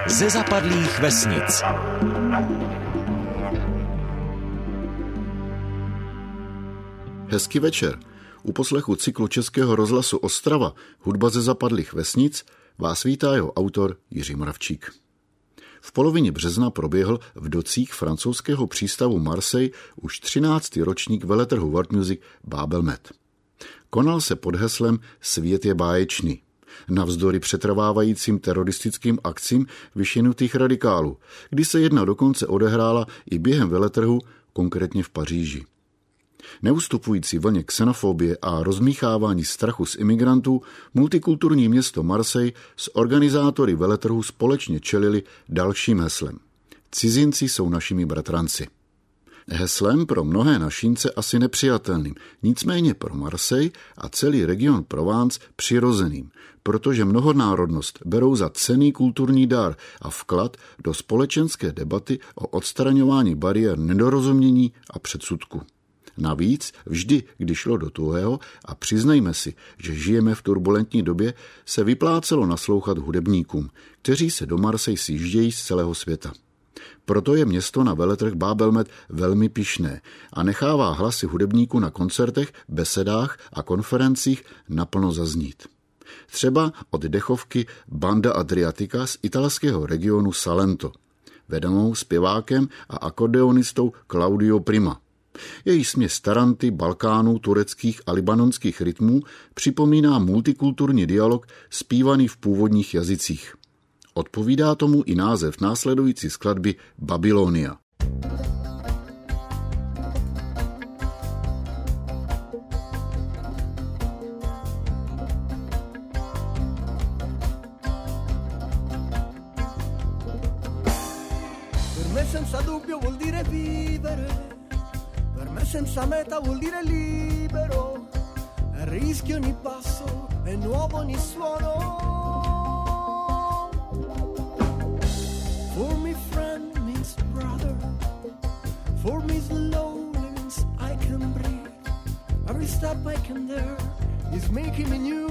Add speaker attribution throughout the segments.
Speaker 1: ze zapadlých vesnic.
Speaker 2: Hezký večer. U poslechu cyklu Českého rozhlasu Ostrava Hudba ze zapadlých vesnic vás vítá jeho autor Jiří Moravčík. V polovině března proběhl v docích francouzského přístavu Marseille už 13. ročník veletrhu World Music Babelmet. Konal se pod heslem Svět je báječný. Navzdory přetrvávajícím teroristickým akcím vyšinutých radikálů, kdy se jedna dokonce odehrála i během veletrhu, konkrétně v Paříži. Neustupující vlně xenofobie a rozmíchávání strachu z imigrantů multikulturní město Marseille s organizátory veletrhu společně čelili dalším heslem. Cizinci jsou našimi bratranci. Heslem pro mnohé našince asi nepřijatelným, nicméně pro Marseille a celý region Provence přirozeným, protože mnohonárodnost berou za cenný kulturní dar a vklad do společenské debaty o odstraňování bariér nedorozumění a předsudku. Navíc vždy, když šlo do tuhého, a přiznejme si, že žijeme v turbulentní době, se vyplácelo naslouchat hudebníkům, kteří se do Marseille sjíždějí z celého světa. Proto je město na veletrh Babelmet velmi pyšné a nechává hlasy hudebníků na koncertech, besedách a konferencích naplno zaznít. Třeba od dechovky Banda Adriatica z italského regionu Salento, vedenou zpěvákem a akordeonistou Claudio Prima. Její směs taranty, Balkánů, tureckých a libanonských rytmů připomíná multikulturní dialog zpívaný v původních jazycích. Odpovídá tomu i název následující skladby Babylonia.
Speaker 3: Per me senza dubbio vuol dire vivere. Per me senza meta vuol dire libero. Rischio ogni passo, è nuovo ogni suono. For me friend means brother. For me slowly means I can breathe. Every step I can dare is making me new.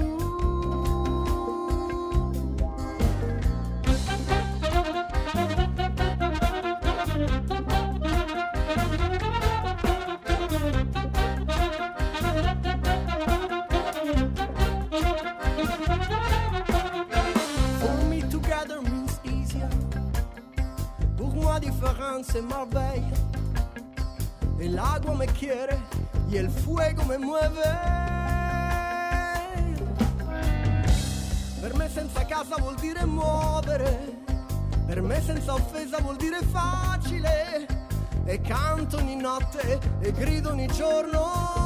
Speaker 3: Diferencia Marbella, el agua me quiere y el fuego me mueve. Per me senza casa vuol dire muovere, per me senza offesa vuol dire facile, e canto ogni notte e grido ogni giorno.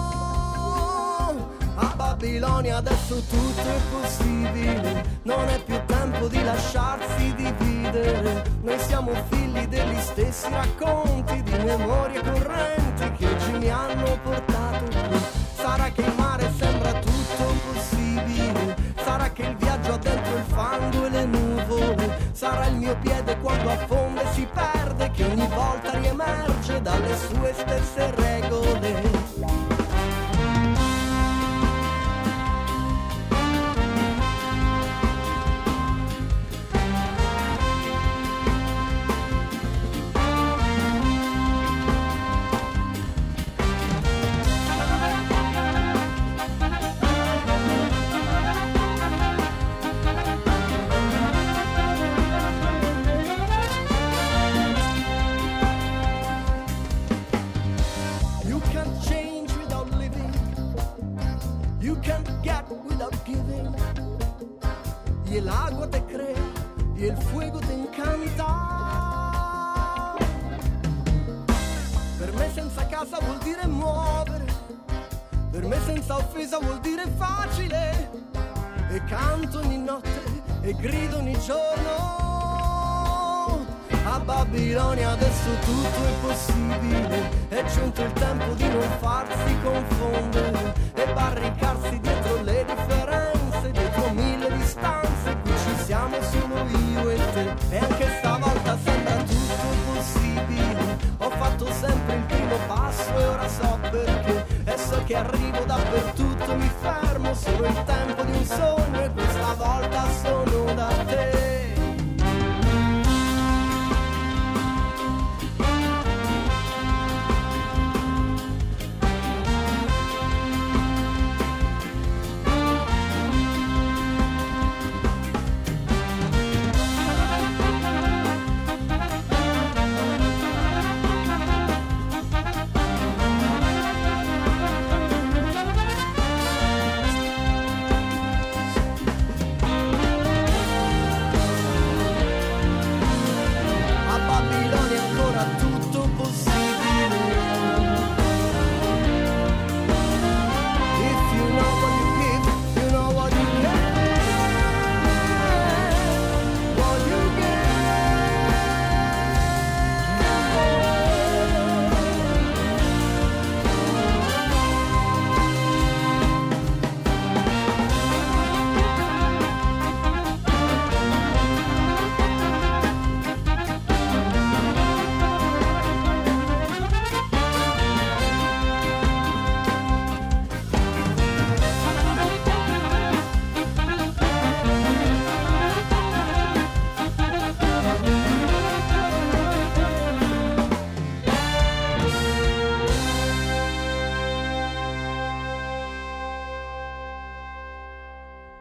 Speaker 3: A Babilonia adesso tutto è possibile, non è più tempo di lasciarsi dividere. Noi siamo figli degli stessi racconti di memorie correnti che oggi mi hanno portato qui. Sarà che il mare sembra tutto possibile, sarà che il viaggio ha dentro il fango e le nuvole, sarà il mio piede quando affonda e si perde, che ogni volta riemerge dalle sue stesse regole. Y el agua te crea y el fuego te encanta. Per me senza casa vuol dire muovere, per me senza offesa vuol dire facile, e canto ogni notte e grido ogni giorno. A Babilonia adesso tutto è possibile, è giunto il tempo di non farsi confondere e barricarsi dietro le differenze, dietro mille distanze, qui ci siamo solo io e te, e anche stavolta sembra tutto possibile. Ho fatto sempre il primo passo e ora so perché, e so che arrivo dappertutto, mi fermo solo il tempo di un sogno, e questa volta sono da te.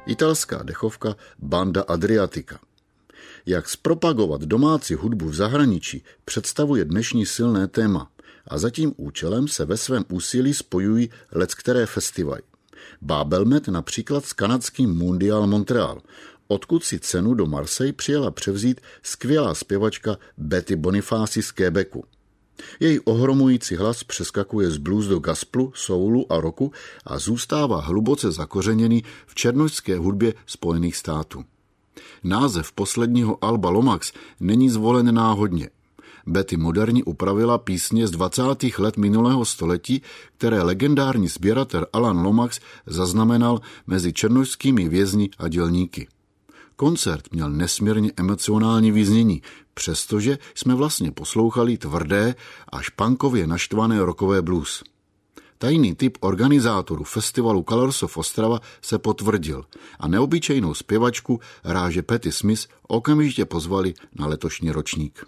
Speaker 2: italská dechovka Banda Adriatica. Jak zpropagovat domácí hudbu v zahraničí, představuje dnešní silné téma a za tím účelem se ve svém úsilí spojují leckteré festivaly. Babelmet například s kanadským Mundial Montreal, odkud si cenu do Marseille přijela převzít skvělá zpěvačka Betty Bonifaci z Quebecu. Její ohromující hlas přeskakuje z blues do gospelu, soulu a rocku a zůstává hluboce zakořeněný v černošské hudbě Spojených států. Název posledního alba Lomax není zvolen náhodně. Betty moderně upravila písně z 20. let minulého století, které legendární sběratel Alan Lomax zaznamenal mezi černošskými vězni a dělníky. Koncert měl nesmírně emocionální vyznění, přestože jsme vlastně poslouchali tvrdé až punkově naštvané rockové blues. Tajný tip organizátorů festivalu Colors of Ostrava se potvrdil a neobyčejnou zpěvačku ráže Patti Smith okamžitě pozvali na letošní ročník.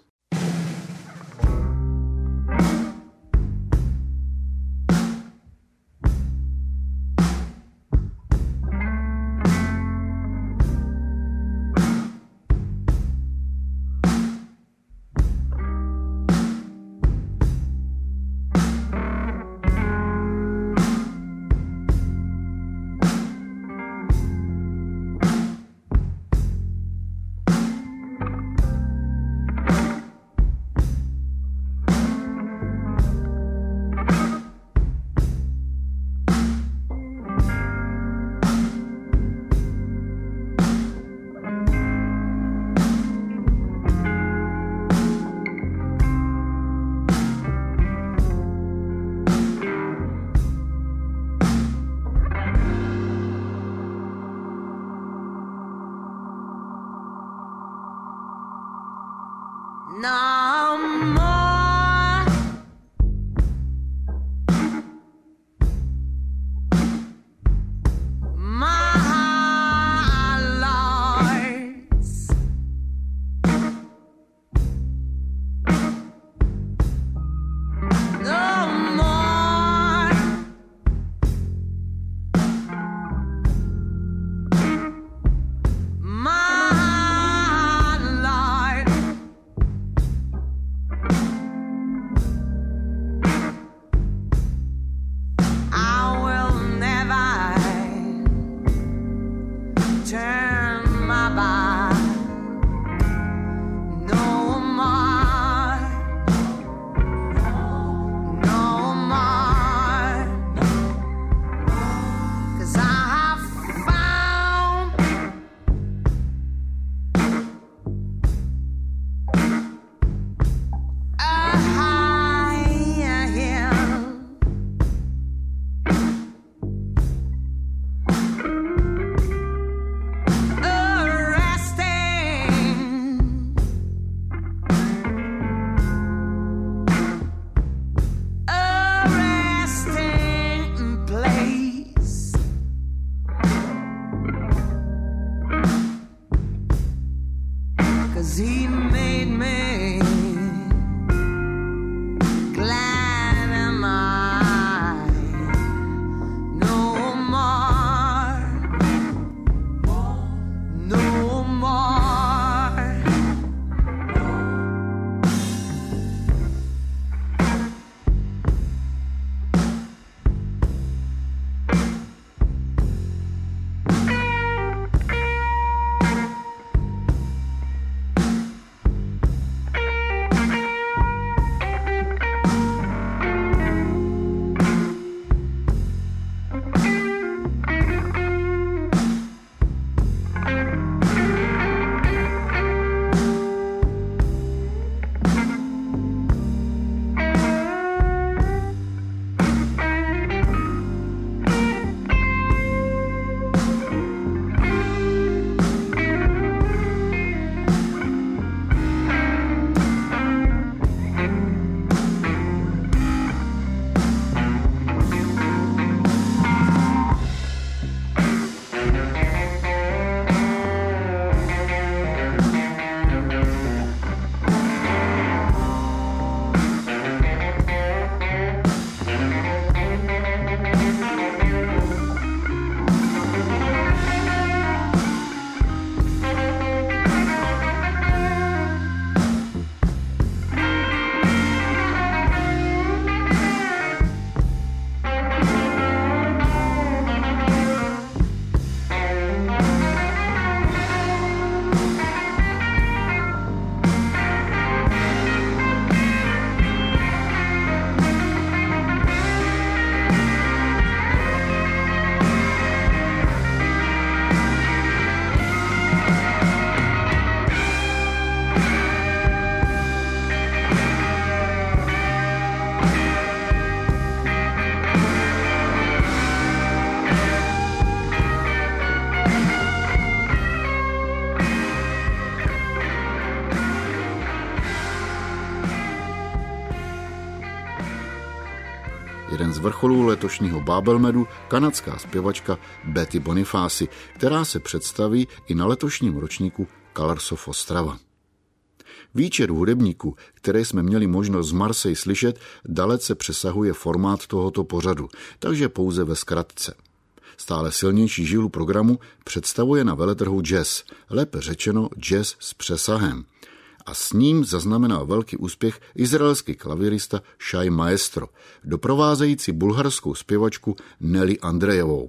Speaker 2: jeden z vrcholů letošního Bábelmedu, kanadská zpěvačka Betty Bonifaci, která se představí i na letošním ročníku Colors of Ostrava. Výčet hudebníků, které jsme měli možnost z Marseille slyšet, dalece přesahuje formát tohoto pořadu, takže pouze ve zkratce. Stále silnější žilu programu představuje na veletrhu jazz, lépe řečeno jazz s přesahem. A s ním zaznamenal velký úspěch izraelský klavírista Shai Maestro, doprovázející bulharskou zpěvačku Nelly Andrejevou.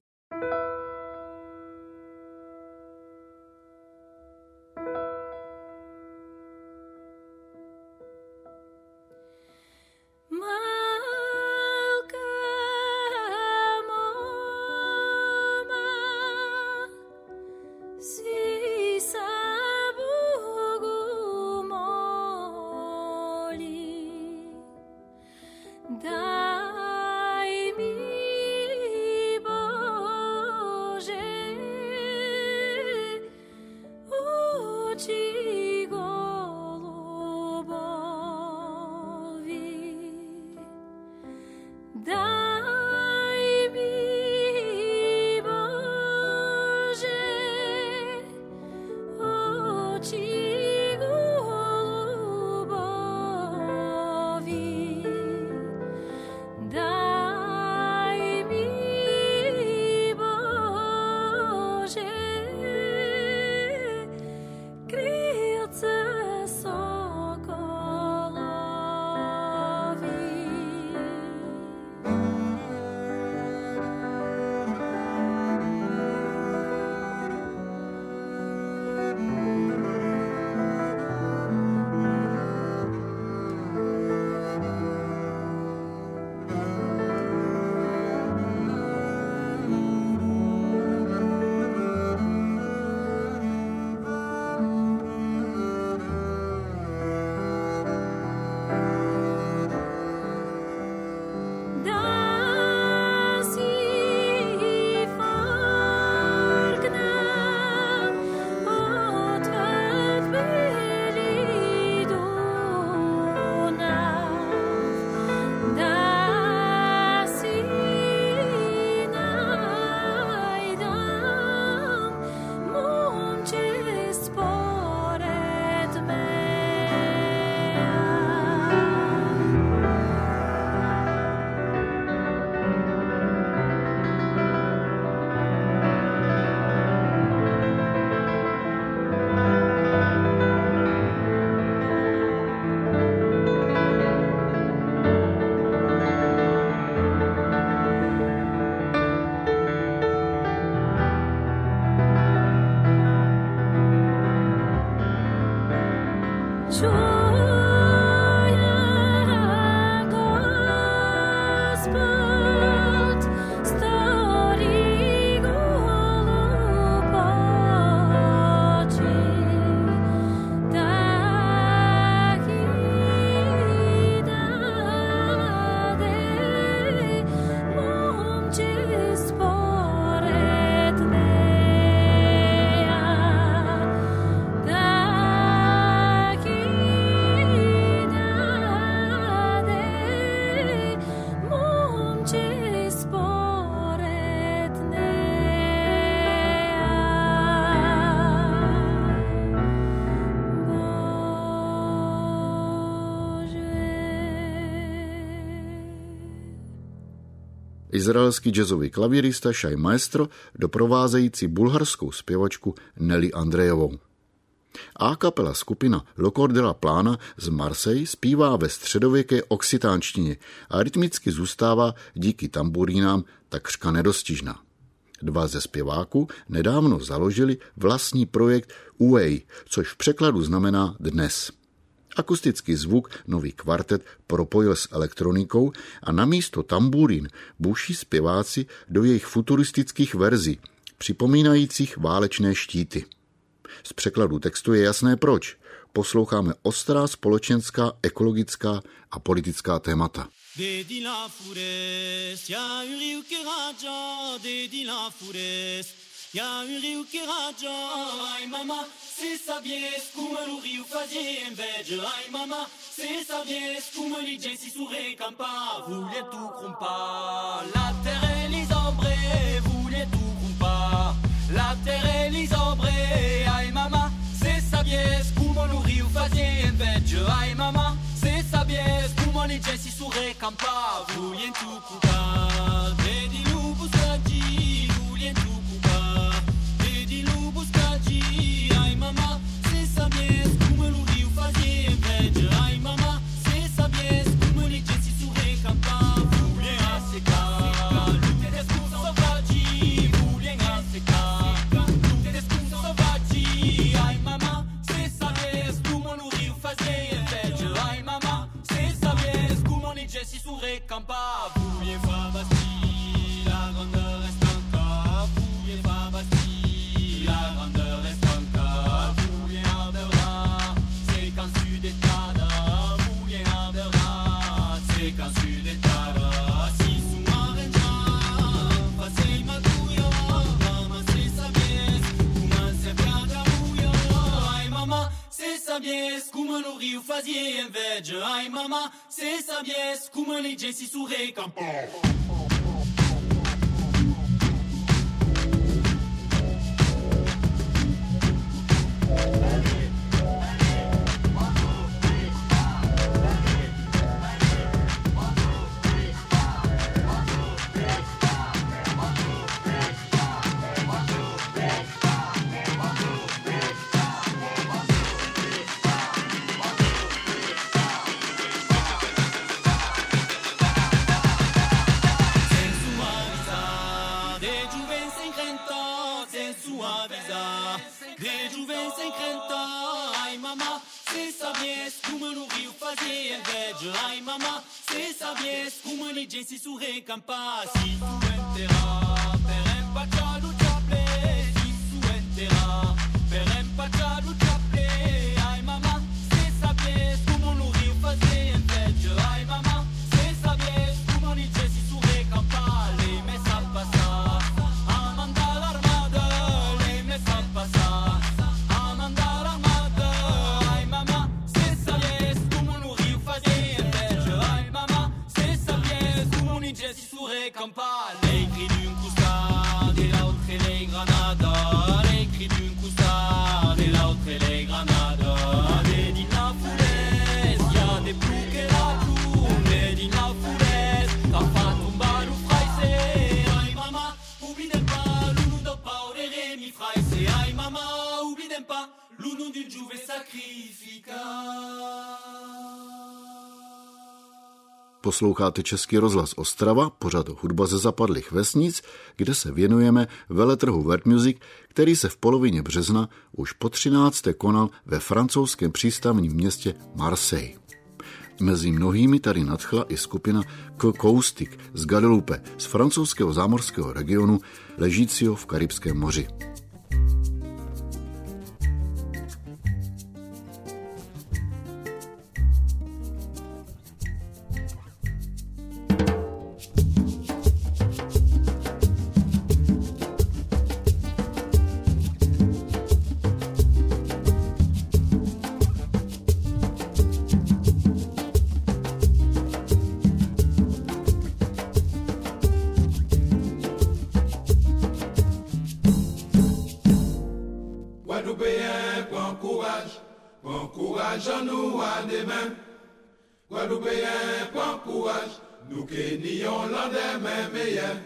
Speaker 2: Izraelský jazzový klavírista Shai Maestro, doprovázející bulharskou zpěvačku Nelly Andrejevou. A kapela skupina Le Cor de la Plana z Marseille zpívá ve středověké oxitánštině a rytmicky zůstává díky tamburínám takřka nedostižná. Dva ze zpěváků nedávno založili vlastní projekt UA, což v překladu znamená dnes. Akustický zvuk nový kvartet propojil s elektronikou a namísto tamburín buší zpěváci do jejich futuristických verzí, připomínajících válečné štíty. Z překladu textu je jasné proč. Posloucháme ostrá společenská, ekologická a politická témata.
Speaker 4: Dedi la forest, ya uriu che ragia, dedi la forest, Y'a un rio che raggio, ai mamma, se sabies come lo rio fazia inveja, ai mamma, se sabies come li gente si surrecampa, voulait tout crumpa, la terre et les ombres, voulait tout crumpa, la terre et les ombres, ai mamma, se sabies come lo rio fazia inveja, ai mamma, se sabies come li gente si surrecampa, voulait tout crumpa, vedi lupo stragi, voulait tout crumpa. Ai mamma, se sabies come lo rio fazia inveja, ai mamma, se sabies come li gente si surrecampa, voulien a secar, lute de scusa sauvaggi, voulien a secar, lute de scusa sauvaggi, ai mamma, se sabies come lo rio fazia inveja, ai mamma, se sabies come li gente si surrecampa, voulien fa basti, la grandeur reste encore, voulien fa basti, la grandeur reste. Sabies come lo rio fazia inveja, ai mamma, se sabies come li gente si surrecampa. Ai mamma, se sabies come li gente si surrecampa, si tu enterra per empacciare lo ciaple, si tu enterra per empacciare lo ciaple, ai mamma, se sabies come lo rio fazia inveja, ai mamma, se sabies come li gente si surrecampa, le messa a passare, a mandare l'armada, le messa a passare, a mandare l'armada, ai mamma, se sabies come lo rio fazia. Si surrecampa, les cris d'une coustade et l'autre et les granades, les cris d'une coustade et l'autre et les granades, des dînes la foulaise, y'a des ploucs et la tourne, des dînes la foulaise, ta fa tomba l'ou fraise, ai mama, oublie pas, l'ounou de pas, les rémi fraise, ai mama, oublie pas, l'ounou d'une jouve sacrifica.
Speaker 2: Posloucháte Český rozhlas Ostrava, pořad Hudba ze zapadlých vesnic, kde se věnujeme veletrhu World Music, který se v polovině března už po 13. konal ve francouzském přístavním městě Marseille. Mezi mnohými tady nadchla i skupina Coustic z Guadeloupe, z francouzského zámořského regionu ležícího v Karibském moři.
Speaker 5: Prends courage en nous à demain. Guadeloupéens, prends courage. Nous qui nions l'endemain meilleur.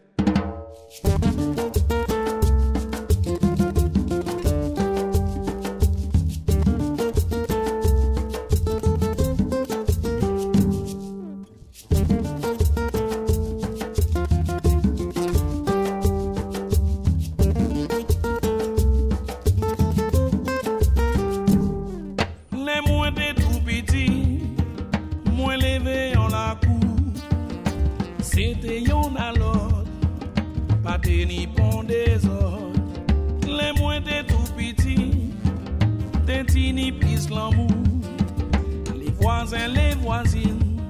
Speaker 6: Ni pon des ordres, les moins des tout petits, des tini pis l'amour, les voisins, les voisines,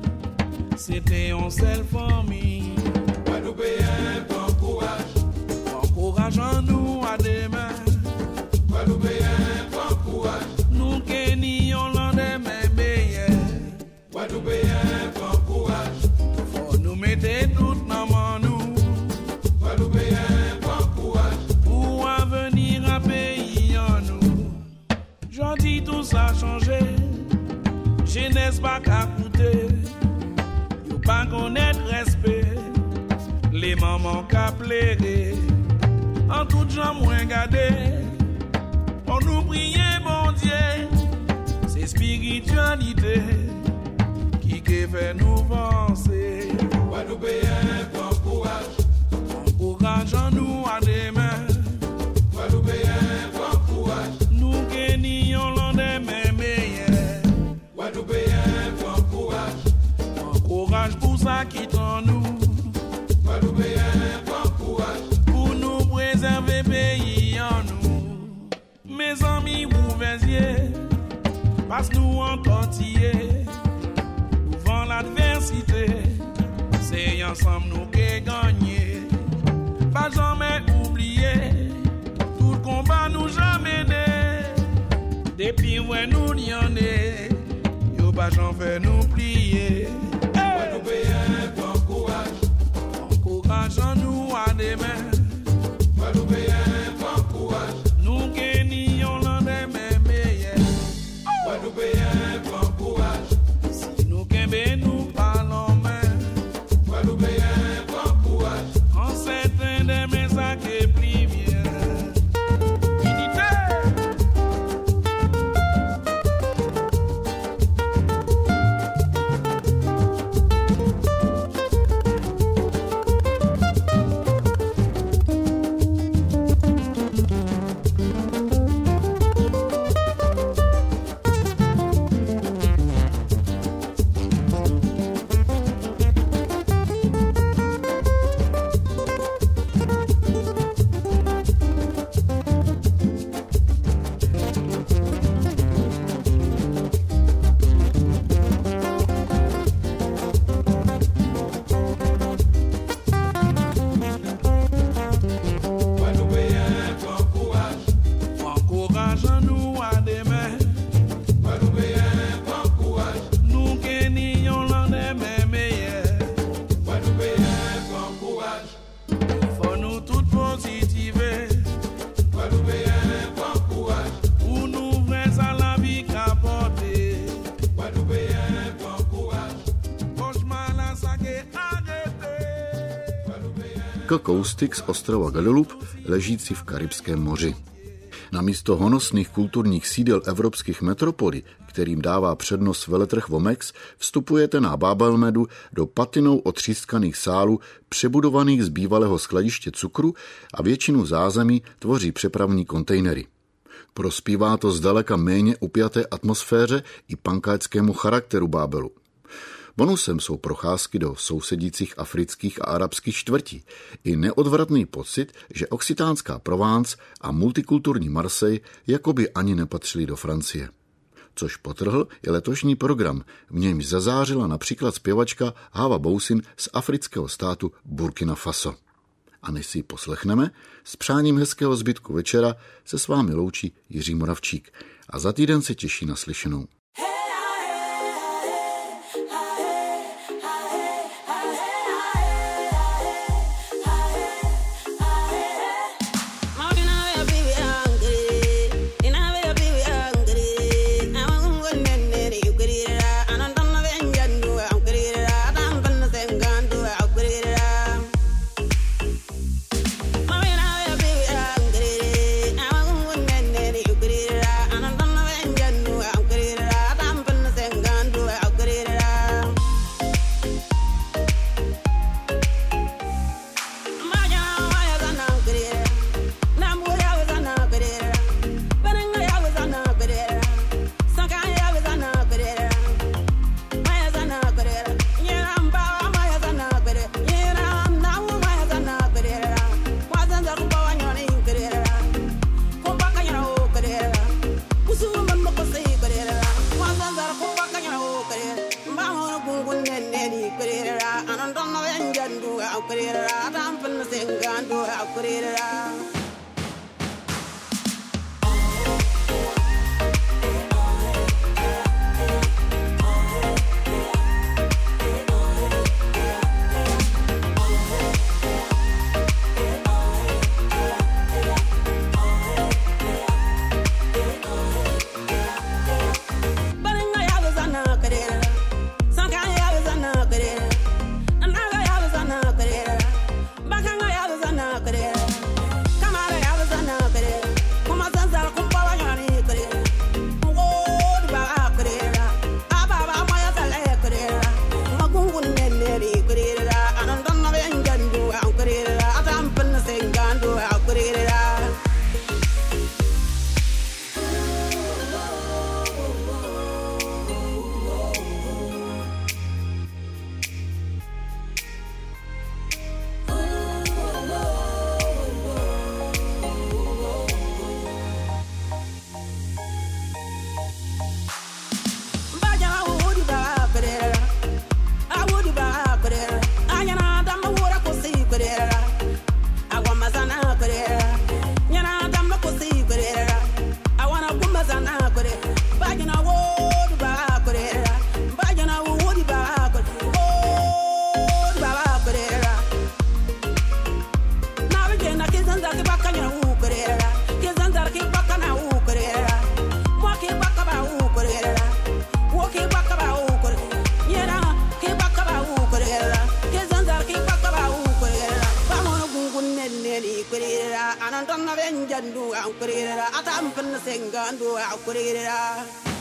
Speaker 6: c'était une seule famille.
Speaker 5: Guadeloupéen, prends courage.
Speaker 6: courage en nous à demain.
Speaker 5: Guadeloupéen, prends courage.
Speaker 6: Nous Kenny Hollandais meilleurs.
Speaker 5: Guadeloupéen, prends courage.
Speaker 6: Faut nous mettre toutes nos mains nous.
Speaker 5: Guadeloupéen, prends courage.
Speaker 6: Pour avenir à pays en nous. J'en dis tout ça changé. Jeunesse pas qu'à coûter. Yo pas connaître respect. Les mamans qu'à plaider. En tout genre moins gardé. On nous prier bon Dieu. C'est spiritualité qui fait nous avancer.
Speaker 5: Guadeloupéen, prends courage.
Speaker 6: Courage en nous à demain.
Speaker 5: Guadeloupéen, prends courage.
Speaker 6: Nous Kenny Hollandais meilleurs.
Speaker 5: Guadeloupéen, prends courage.
Speaker 6: Courage pour ça qui t'en nous.
Speaker 5: Guadeloupéen, prends courage.
Speaker 6: Pour nous préserver pays en nous. Mes amis, ouvrez yeux. Passe nous en tortiller. Devant l'adversité. C'est ensemble nous qui gagnons. Pas jamais oublier. Tout le combat nous jamais né. Depuis où nous n'y en est. Yo pas j'en fais nous plier.
Speaker 5: Guadeloupéen, prends courage.
Speaker 6: Courage en nous à demain.
Speaker 5: Guadeloupéen, prends courage.
Speaker 6: Nous Kenny Hollandais meilleurs.
Speaker 5: Guadeloupéen, prends courage.
Speaker 6: Si nous kembe nous parlons main.
Speaker 5: Guadeloupéen, prends courage.
Speaker 6: En certains des messages qui plie bien. Unité.
Speaker 5: Guadeloupéen, prends courage.
Speaker 6: Courage en nous à demain.
Speaker 5: Guadeloupéen, prends courage.
Speaker 6: Nous Kenny Hollandais meilleurs.
Speaker 5: Guadeloupéen, prends courage.
Speaker 6: Faut nous toutes positiver.
Speaker 5: Guadeloupéen, prends courage.
Speaker 6: Pour nous vrais à la vie capoter.
Speaker 5: Guadeloupéen, prends courage.
Speaker 6: Cauchemar la saké arrêté.
Speaker 2: Koustik z ostrova Guadeloupe, ležící v Karibském moři. Namísto honosných kulturních sídel evropských metropolí, kterým dává přednost veletrh Womex, vstupujete na Bábelmedu do patinou otřískaných sálů, přebudovaných z bývalého skladiště cukru a většinu zázemí tvoří přepravní kontejnery. Prospívá to zdaleka méně upjaté atmosféře i pankáčskému charakteru Bábelu. Bonusem jsou procházky do sousedících afrických a arabských čtvrtí i neodvratný pocit, že oksitánská Provence a multikulturní Marseille jakoby ani nepatřili do Francie. Což potrhl i letošní program, v němž zazářila například zpěvačka Hawa Bousin z afrického státu Burkina Faso. A než si ji poslechneme, s přáním hezkého zbytku večera se s vámi loučí Jiří Moravčík a za týden se těší na slyšenou.
Speaker 3: Anan don no enjandu akurira, atam pen sengandu akurira.
Speaker 7: nan tan na venjandu akurira atam pen sengandu akurira